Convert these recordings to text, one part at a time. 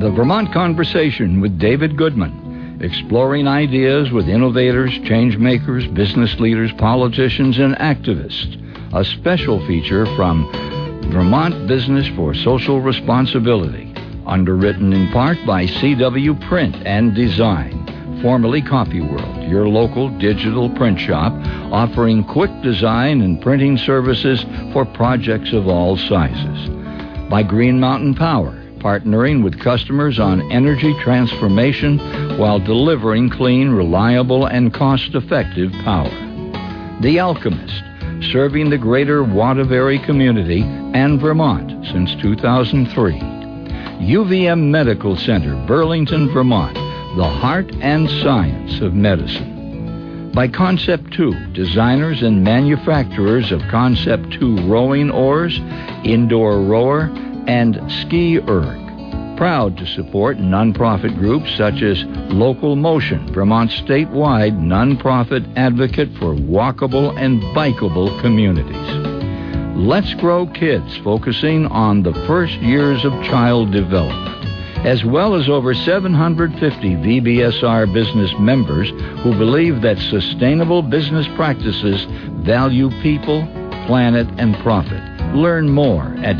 The Vermont Conversation with David Goodman, exploring ideas with innovators, change makers, business leaders, politicians, and activists. A special feature from Vermont Business for Social Responsibility, underwritten in part by CW Print and Design, formerly CopyWorld, your local digital print shop, offering quick design and printing services for projects of all sizes. By Green Mountain Power, partnering with customers on energy transformation while delivering clean, reliable, and cost-effective power. The Alchemist, serving the greater Waterbury community and Vermont since 2003. UVM Medical Center, Burlington, Vermont, the heart and science of medicine. By Concept 2, designers and manufacturers of Concept 2 rowing oars, indoor rower, and ski erg. Proud to support nonprofit groups such as Local Motion, Vermont's statewide nonprofit advocate for walkable and bikeable communities. Let's Grow Kids, focusing on the first years of child development, as well as over 750 VBSR business members who believe that sustainable business practices value people, planet, and profit. Learn more at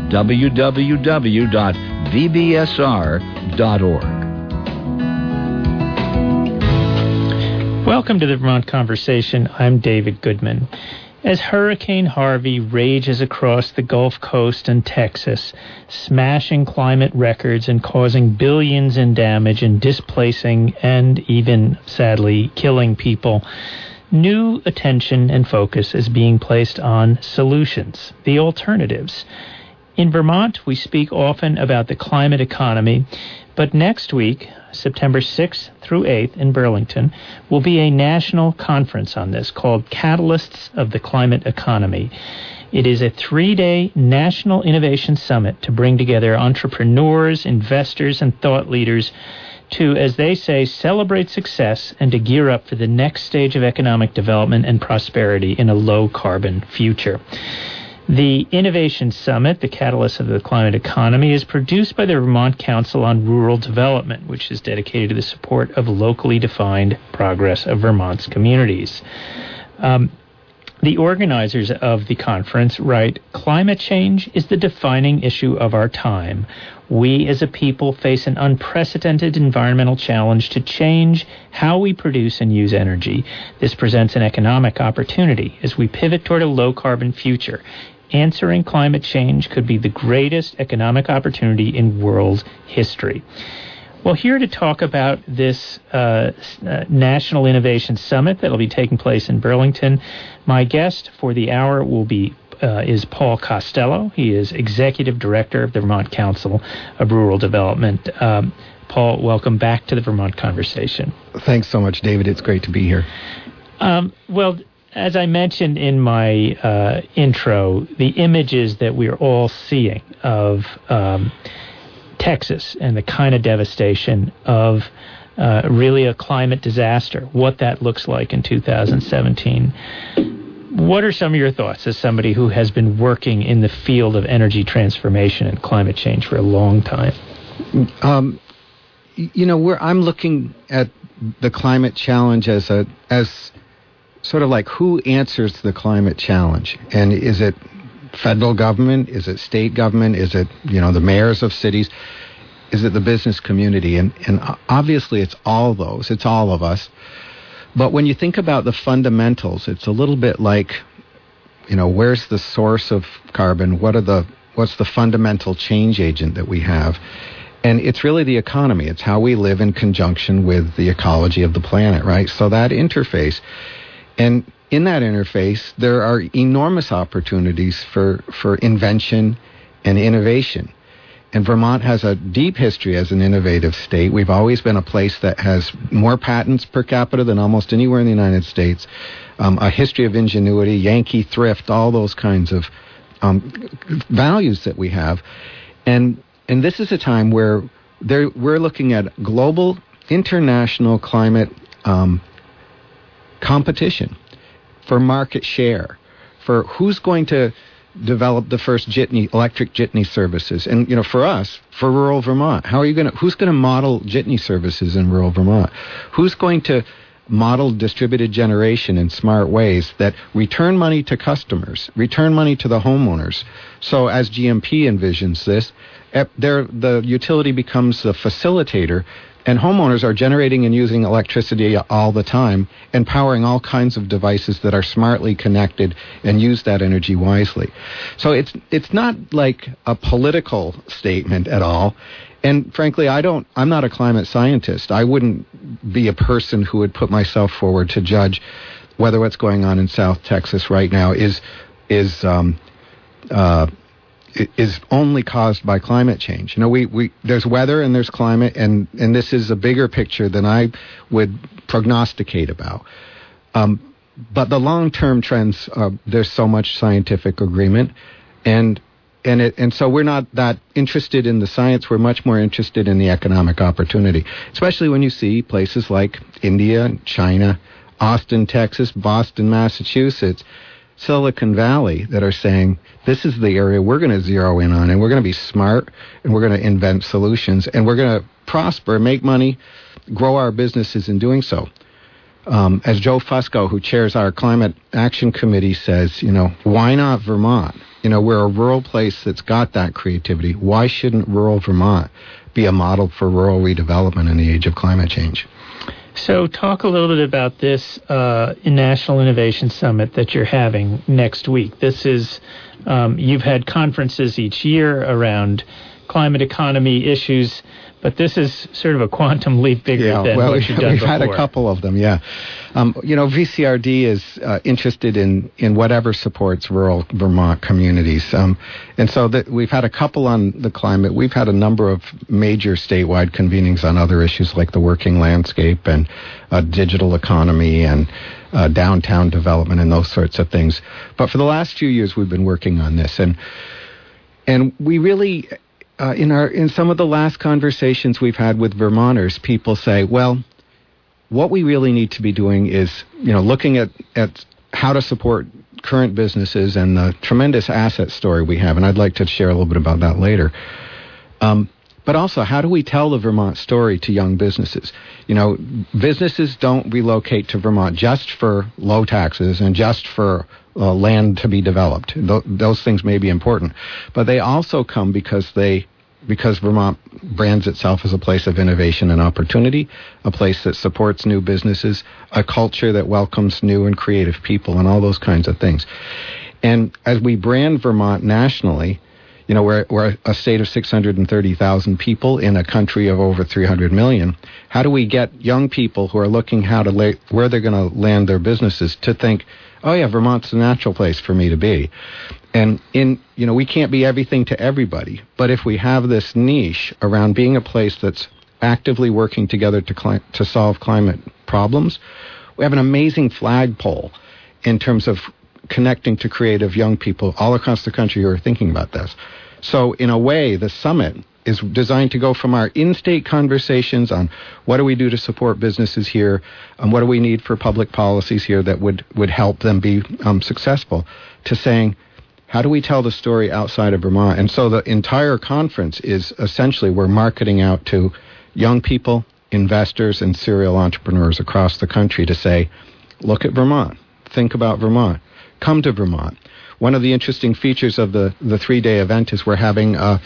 www.vbsr.org. Welcome to the Vermont Conversation. I'm David Goodman. As Hurricane Harvey rages across the Gulf Coast and Texas, smashing climate records and causing billions in damage and displacing and even, sadly, killing people, new attention and focus is being placed on solutions, the alternatives. In Vermont, we speak often about the climate economy, but next week, September 6th through 8th in Burlington, will be a national conference on this called Catalysts of the Climate Economy. It is a 3-day national innovation summit to bring together entrepreneurs, investors, and thought leaders to, as they say, celebrate success and to gear up for the next stage of economic development and prosperity in a low-carbon future. The Innovation Summit, the Catalyst of the Climate Economy, is produced by the Vermont Council on Rural Development, which is dedicated to the support of locally defined progress of Vermont's communities. The organizers of the conference write, "Climate change is the defining issue of our time. We as a people face an unprecedented environmental challenge to change how we produce and use energy. This presents an economic opportunity as we pivot toward a low-carbon future. Answering climate change could be the greatest economic opportunity in world history." Well, here to talk about this National Innovation Summit that will be taking place in Burlington, my guest for the hour will be is Paul Costello. He is Executive Director of the Vermont Council of Rural Development. Paul, welcome back to the Vermont Conversation. Thanks so much, David. It's great to be here. Well, as I mentioned in my intro, the images that we're all seeing of Texas and the kind of devastation of really a climate disaster, what that looks like in 2017. What are some of your thoughts as somebody who has been working in the field of energy transformation and climate change for a long time? I'm looking at the climate challenge as sort of like who answers the climate challenge, and is it federal government? Is it state government? Is it the mayors of cities? Is it the business community? And obviously it's all those. It's all of us. But when you think about the fundamentals, it's a little bit like, where's the source of carbon? What's the fundamental change agent that we have? And it's really the economy. It's how we live in conjunction with the ecology of the planet, right? So that interface. And in that interface, there are enormous opportunities for invention and innovation. And Vermont has a deep history as an innovative state. We've always been a place that has more patents per capita than almost anywhere in the United States. A history of ingenuity, Yankee thrift, all those kinds of values that we have. And this is a time where we're looking at global, international climate competition for market share, for who's going to developed the first electric jitney services. And, for us, for rural Vermont, who's going to model jitney services in rural Vermont? Who's going to model distributed generation in smart ways that return money to customers, return money to the homeowners? So as GMP envisions this, the utility becomes the facilitator, and homeowners are generating and using electricity all the time and powering all kinds of devices that are smartly connected and use that energy wisely. So it's not like a political statement at all. And frankly, I'm not a climate scientist. I wouldn't be a person who would put myself forward to judge whether what's going on in South Texas right now is only caused by climate change. There's weather and there's climate, and this is a bigger picture than I would prognosticate about. But the long-term trends, there's so much scientific agreement, and so we're not that interested in the science. We're much more interested in the economic opportunity, especially when you see places like India, China, Austin, Texas, Boston, Massachusetts, Silicon Valley that are saying this is the area we're going to zero in on, and we're going to be smart, and we're going to invent solutions, and we're going to prosper, make money, grow our businesses in doing so. As Joe Fusco, who chairs our Climate Action Committee, says, why not Vermont? We're a rural place that's got that creativity. Why shouldn't rural Vermont be a model for rural redevelopment in the age of climate change? So talk a little bit about this National Innovation Summit that you're having next week. This is, you've had conferences each year around climate economy issues, but this is sort of a quantum leap bigger than what you've done we've before. Had a couple of them, yeah. VCRD is interested in whatever supports rural Vermont communities. And so we've had a couple on the climate. We've had a number of major statewide convenings on other issues like the working landscape and digital economy and downtown development and those sorts of things. But for the last few years, we've been working on this. And we really... in some of the last conversations we've had with Vermonters, people say, well, what we really need to be doing is, looking at how to support current businesses and the tremendous asset story we have, and I'd like to share a little bit about that later. But also, how do we tell the Vermont story to young businesses? Businesses don't relocate to Vermont just for low taxes and just for land to be developed. Those things may be important, but they also come because Vermont brands itself as a place of innovation and opportunity, a place that supports new businesses, a culture that welcomes new and creative people, and all those kinds of things. And as we brand Vermont nationally, we're a state of 630,000 people in a country of over 300 million. How do we get young people who are looking where they're going to land their businesses to think, oh yeah, Vermont's a natural place for me to be? And we can't be everything to everybody, but if we have this niche around being a place that's actively working together to solve climate problems, we have an amazing flagpole in terms of connecting to creative young people all across the country who are thinking about this. So in a way, the summit is designed to go from our in-state conversations on what do we do to support businesses here, and what do we need for public policies here that would help them be successful, to saying, how do we tell the story outside of Vermont? And so the entire conference is essentially we're marketing out to young people, investors, and serial entrepreneurs across the country to say, look at Vermont, think about Vermont. Come to Vermont. One of the interesting features of the 3-day event is we're having a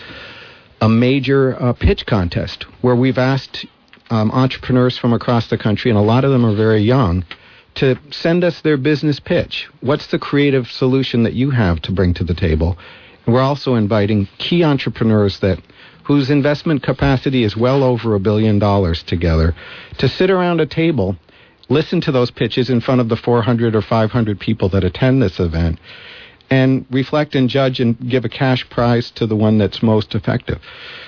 major pitch contest where we've asked entrepreneurs from across the country, and a lot of them are very young, to send us their business pitch. What's the creative solution that you have to bring to the table? And we're also inviting key entrepreneurs whose investment capacity is well over $1 billion together to sit around a table, listen to those pitches in front of the 400 or 500 people that attend this event, and reflect and judge and give a cash prize to the one that's most effective.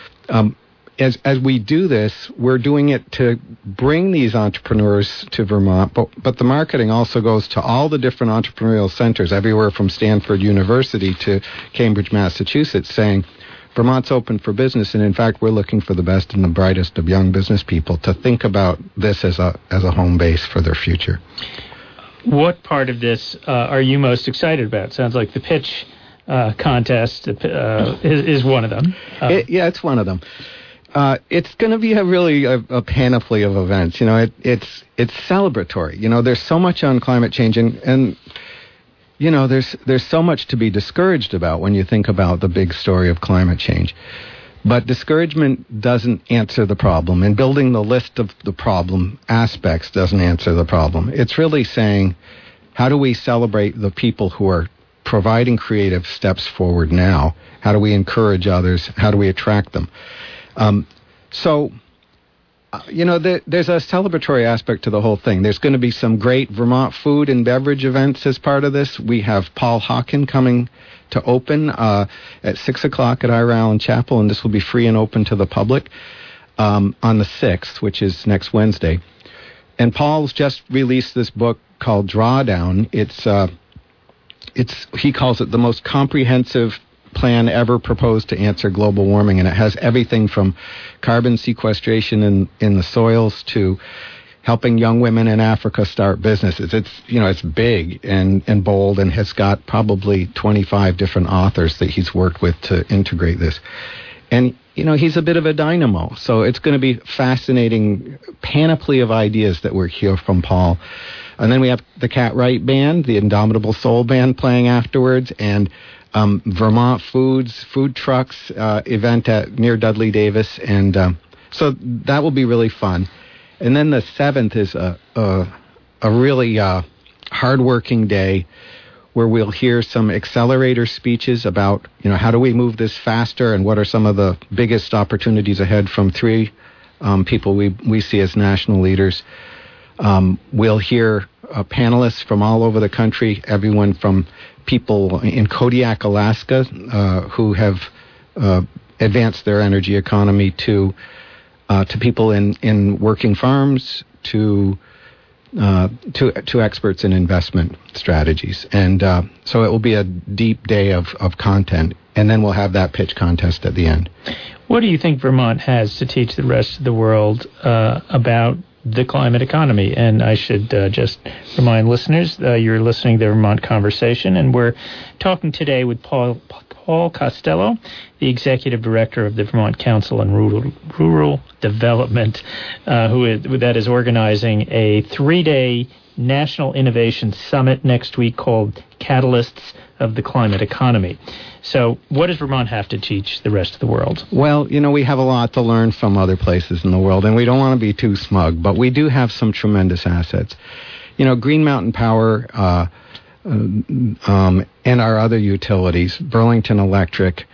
As we do this, we're doing it to bring these entrepreneurs to Vermont, but the marketing also goes to all the different entrepreneurial centers, everywhere from Stanford University to Cambridge, Massachusetts, saying, Vermont's open for business, and in fact, we're looking for the best and the brightest of young business people to think about this as a home base for their future. What part of this are you most excited about? Sounds like the pitch contest is one of them. It's one of them. It's going to be a panoply of events. It's celebratory. There's so much on climate change, and there's so much to be discouraged about when you think about the big story of climate change. But discouragement doesn't answer the problem, and building the list of the problem aspects doesn't answer the problem. It's really saying, how do we celebrate the people who are providing creative steps forward now? How do we encourage others? How do we attract them? There's a celebratory aspect to the whole thing. There's going to be some great Vermont food and beverage events as part of this. We have Paul Hawken coming to open at 6 o'clock at Ira Allen Chapel, and this will be free and open to the public on the 6th, which is next Wednesday. And Paul's just released this book called Drawdown. He calls it the most comprehensive plan ever proposed to answer global warming, and it has everything from carbon sequestration in the soils to helping young women in Africa start businesses. It's big and bold, and has got probably 25 different authors that he's worked with to integrate this. And he's a bit of a dynamo, so it's going to be fascinating panoply of ideas that we'll hear from Paul. And then we have the Cat Wright Band, the Indomitable Soul Band, playing afterwards, and Vermont food trucks event near Dudley Davis, and so that will be really fun. And then the 7th is a really hardworking day where we'll hear some accelerator speeches about how do we move this faster, and what are some of the biggest opportunities ahead from 3 people we see as national leaders. We'll hear panelists from all over the country, everyone from people in Kodiak, Alaska, who have advanced their energy economy, to people in working farms, to experts in investment strategies. And so it will be a deep day of content, and then we'll have that pitch contest at the end. What do you think Vermont has to teach the rest of the world about the climate economy? And I should just remind listeners, you're listening to the Vermont Conversation, and we're talking today with Paul Costello, the Executive Director of the Vermont Council on Rural Development, who is organizing a 3-day National Innovation Summit next week called Catalysts of the Climate Economy. So what does Vermont have to teach the rest of the world? Well, we have a lot to learn from other places in the world, and we don't want to be too smug, but we do have some tremendous assets. Green Mountain Power and our other utilities, Burlington Electric,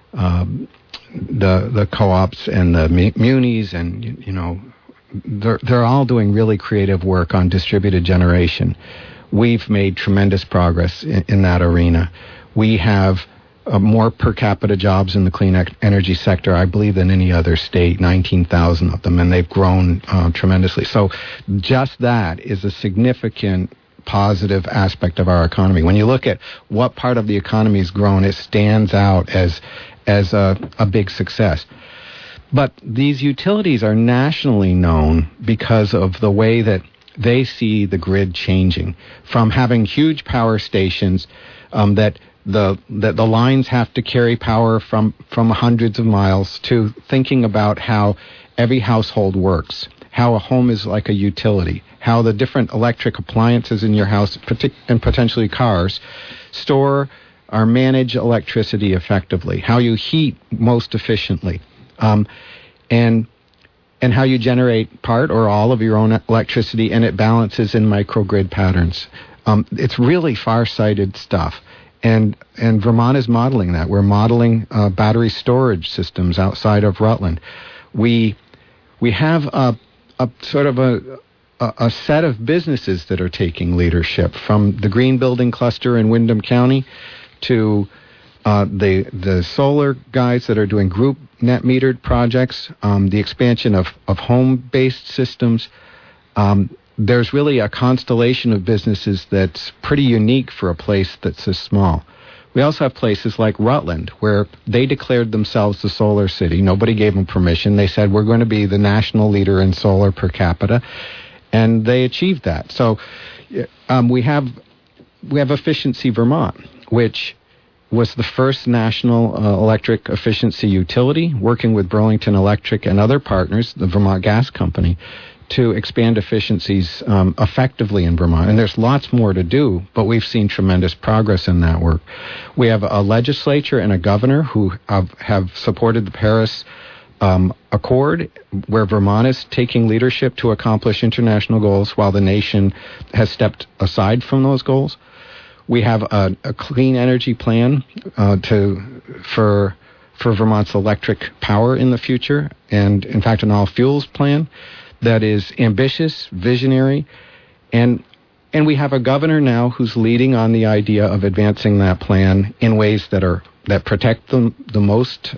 the co-ops and the munis, and, they're all doing really creative work on distributed generation. We've made tremendous progress in that arena. We have more per capita jobs in the clean energy sector, I believe, than any other state, 19,000 of them, and they've grown tremendously. So just that is a significant positive aspect of our economy. When you look at what part of the economy has grown, it stands out as a big success. But these utilities are nationally known because of the way that they see the grid changing, from having huge power stations that the lines have to carry power from hundreds of miles, to thinking about how every household works, how a home is like a utility, how the different electric appliances in your house, and potentially cars, store or manage electricity effectively, how you heat most efficiently, and how you generate part or all of your own electricity, and it balances in microgrid patterns. It's really far-sighted stuff. And Vermont is modeling that. We're modeling battery storage systems outside of Rutland. We have a sort of a set of businesses that are taking leadership, from the green building cluster in Windham County to the solar guys that are doing group net metered projects, the expansion of home-based systems. There's really a constellation of businesses that's pretty unique for a place that's so small. We also have places like Rutland, where they declared themselves the solar city. Nobody gave them permission. They said, we're going to be the national leader in solar per capita, and they achieved that. So we have Efficiency Vermont, which was the first national electric efficiency utility, working with Burlington Electric and other partners, the Vermont Gas Company, to expand efficiencies effectively in Vermont. And there's lots more to do, but we've seen tremendous progress in that work. We have a legislature and a governor who have supported the Paris Accord, where Vermont is taking leadership to accomplish international goals while the nation has stepped aside from those goals. We have a clean energy plan for Vermont's electric power in the future, and in fact an all-fuels plan that is ambitious, visionary, and we have a governor now who's leading on the idea of advancing that plan in ways that protect the most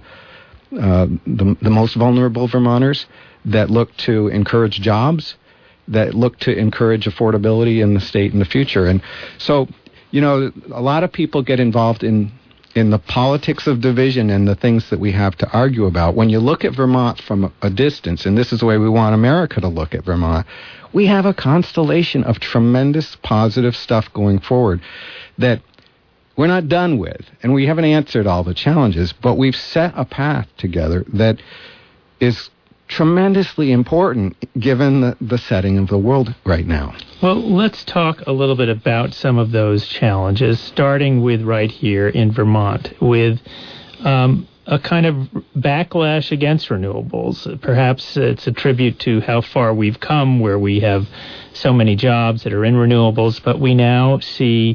vulnerable Vermonters, that look to encourage jobs, that look to encourage affordability in the state in the future. And so, a lot of people get involved in the politics of division and the things that we have to argue about. When you look at Vermont from a distance, and this is the way we want America to look at Vermont, we have a constellation of tremendous positive stuff going forward that we're not done with, and we haven't answered all the challenges, but we've set a path together that is tremendously important given the setting of the world right now. Well, let's talk a little bit about some of those challenges, starting with right here in Vermont, with a kind of backlash against renewables. Perhaps it's a tribute to how far we've come, where we have so many jobs that are in renewables, but we now see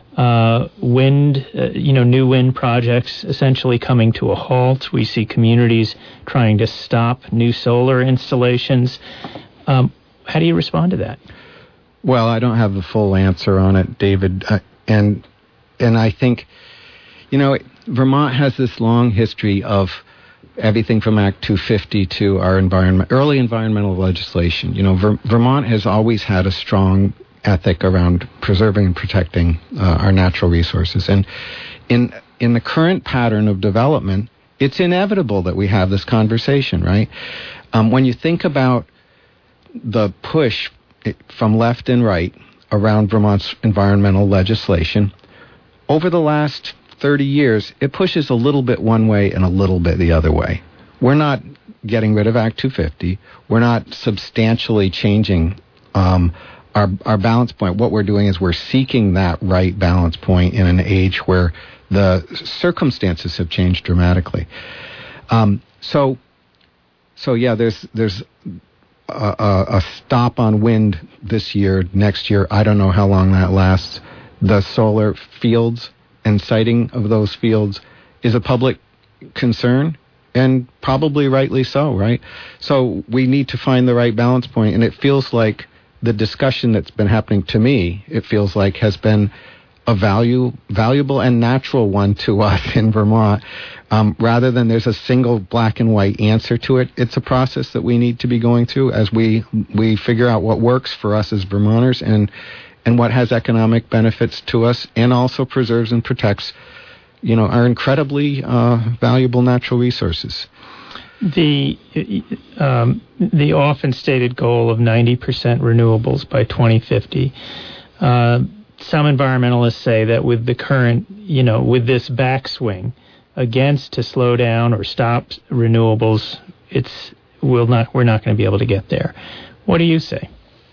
new wind projects essentially coming to a halt. We see communities trying to stop new solar installations. How do you respond to that? Well, I don't have the full answer on it, David. And I think, Vermont has this long history of everything from Act 250 to our early environmental legislation. Vermont has always had a strong ethic around preserving and protecting our natural resources. And in the current pattern of development, it's inevitable that we have this conversation, right? When you think about the push from left and right around Vermont's environmental legislation, over the last 30 years, it pushes a little bit one way and a little bit the other way. We're not getting rid of Act 250. We're not substantially changing our balance point. What we're doing is we're seeking that right balance point in an age where the circumstances have changed dramatically. So yeah, there's a stop on wind this year. Next year, I don't know how long that lasts. The solar fields and siting of those fields is a public concern, and probably rightly so, right? So we need to find the right balance point, and it feels like the discussion that's been happening to me, it feels like, has been a valuable and natural one to us in Vermont. Rather than there's a single black and white answer to it, it's a process that we need to be going through as we figure out what works for us as Vermonters and what has economic benefits to us and also preserves and protects, our incredibly valuable natural resources. The often stated goal of 90% renewables by 2050. Some environmentalists say that with the current, with this backswing against to slow down or stop renewables, we're not going to be able to get there. What do you say?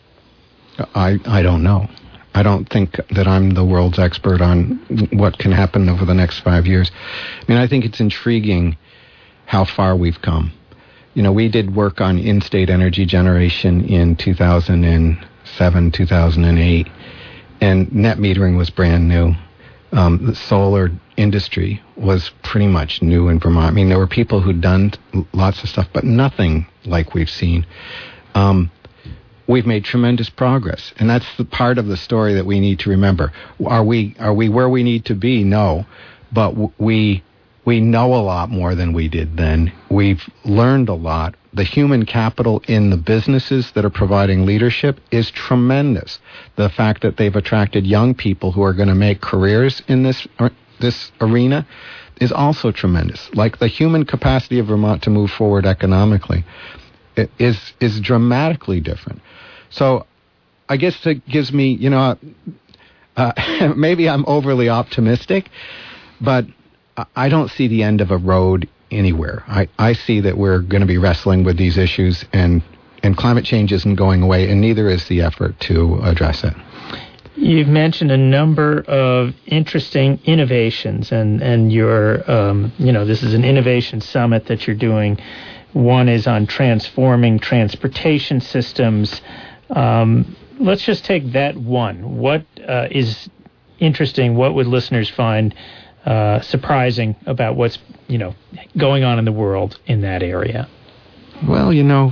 I don't know. I don't think that I'm the world's expert on what can happen over the next 5 years. I think it's intriguing how far we've come. We did work on in-state energy generation in 2007, 2008, and net metering was brand new. The solar industry was pretty much new in Vermont. There were people who'd done lots of stuff, but nothing like we've seen. We've made tremendous progress, and that's the part of the story that we need to remember. Are we where we need to be? No, but we know a lot more than we did then. We've learned a lot. The human capital in the businesses that are providing leadership is tremendous. The fact that they've attracted young people who are going to make careers in this arena is also tremendous. Like the human capacity of Vermont to move forward economically is dramatically different. So I guess that gives me, maybe I'm overly optimistic, But I don't see the end of a road anywhere. I see that we're going to be wrestling with these issues, and climate change isn't going away, and neither is the effort to address it. You've mentioned a number of interesting innovations, and you're, this is an innovation summit that you're doing. One is on transforming transportation systems. Let's just take that one. What is interesting? What would listeners find surprising about what's going on in the world in that area? Well,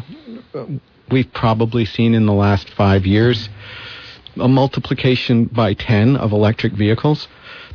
we've probably seen in the last 5 years a multiplication by 10 of electric vehicles.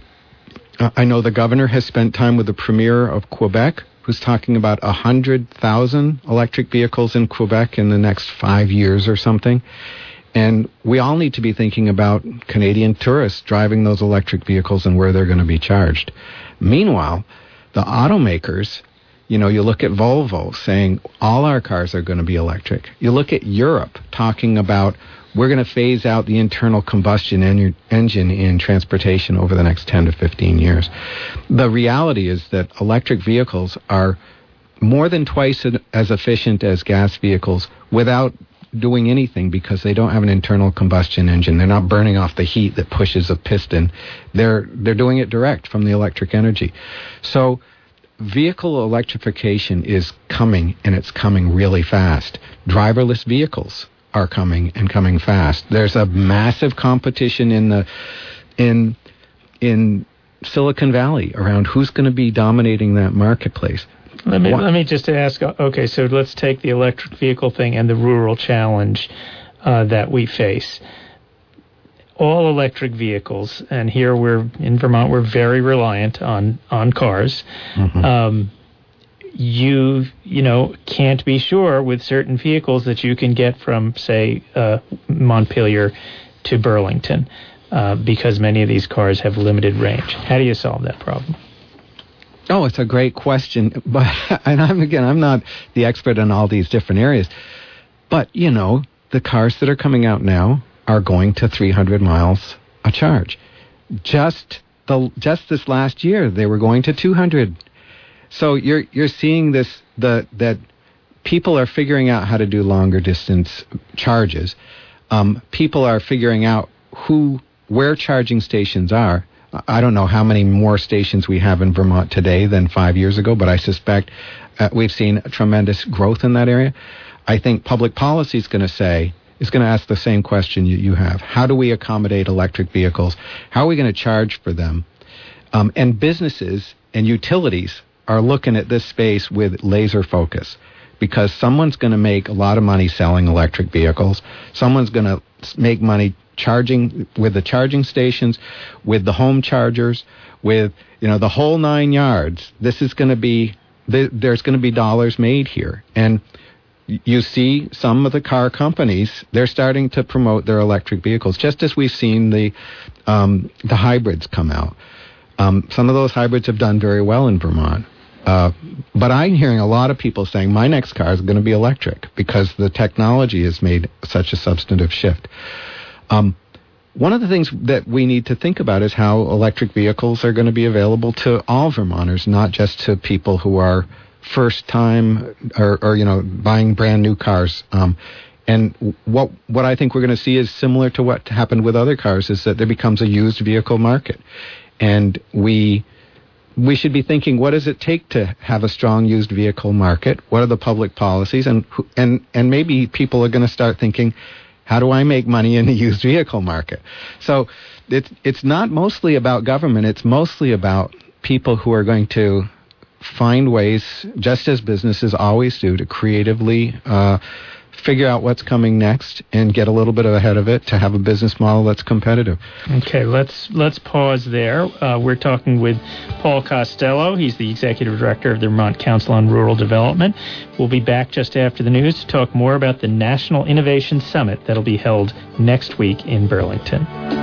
I know the governor has spent time with the premier of Quebec, who's talking about 100,000 electric vehicles in Quebec in the next 5 years or something. And we all need to be thinking about Canadian tourists driving those electric vehicles and where they're going to be charged. Meanwhile, the automakers, you look at Volvo saying all our cars are going to be electric. You look at Europe talking about we're going to phase out the internal combustion engine in transportation over the next 10 to 15 years. The reality is that electric vehicles are more than twice as efficient as gas vehicles without doing anything, because they don't have an internal combustion engine. They're not burning off the heat that pushes a piston. They're doing it direct from the electric energy. So vehicle electrification is coming, and it's coming really fast. Driverless vehicles are coming, and coming fast. There's a massive competition in Silicon Valley around who's going to be dominating that marketplace. Let me just ask, okay, so let's take the electric vehicle thing and the rural challenge that we face. All electric vehicles, and here in Vermont, we're very reliant on cars. Mm-hmm. You can't be sure with certain vehicles that you can get from, say, Montpelier to Burlington, because many of these cars have limited range. How do you solve that problem? Oh, it's a great question, I'm not the expert in all these different areas, but the cars that are coming out now are going to 300 miles a charge. Just this last year, they were going to 200. So you're seeing this that people are figuring out how to do longer distance charges. People are figuring out where charging stations are. I don't know how many more stations we have in Vermont today than 5 years ago, but I suspect we've seen tremendous growth in that area. I think public policy is going to ask the same question you have. How do we accommodate electric vehicles? How are we going to charge for them? And businesses and utilities are looking at this space with laser focus, because someone's going to make a lot of money selling electric vehicles. Someone's going to make money charging with the charging stations, with the home chargers, with the whole 9 yards. This is going to be there's going to be dollars made here. And you see some of the car companies, they're starting to promote their electric vehicles, just as we've seen the hybrids come out. Some of those hybrids have done very well in Vermont. But I'm hearing a lot of people saying my next car is going to be electric, because the technology has made such a substantive shift. One of the things that we need to think about is how electric vehicles are going to be available to all Vermonters, not just to people who are first time or buying brand new cars. And what I think we're going to see is similar to what happened with other cars, is that there becomes a used vehicle market. And we should be thinking, what does it take to have a strong used vehicle market? What are the public policies? And maybe people are going to start thinking, how do I make money in the used vehicle market? So it's not mostly about government. It's mostly about people who are going to find ways, just as businesses always do, to creatively figure out what's coming next and get a little bit ahead of it to have a business model that's competitive. Okay, let's pause there. We're talking with Paul Costello. He's the Executive Director of the Vermont Council on Rural Development. We'll be back just after the news to talk more about the National Innovation Summit that'll be held next week in Burlington.